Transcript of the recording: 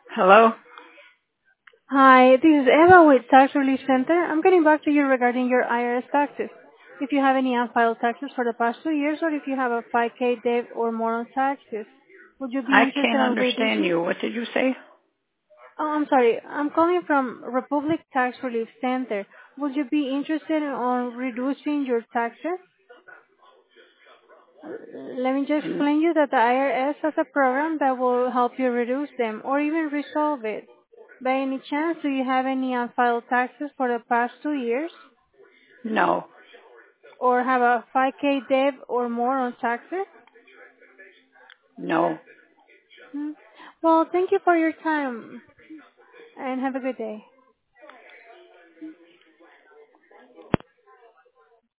Hello? Hi, this is Eva with Tax Relief Center. I'm getting back to you regarding your IRS taxes. If you have any unfiled taxes for the past 2 years or if you have a 5K debt or more on taxes, would you be I interested can't in understand reducing? you. What did you say? Oh, I'm sorry. I'm calling from Republic Tax Relief Center. Would you be interested in reducing your taxes? Let me just N- explain you that the IRS has a program that will help you reduce them or even resolve it. By any chance, do you have any unfiled taxes for the past 2 years? No, Or have a 5K debt or more on taxes? no. Hmm. Well, thank you for your time and have a good day.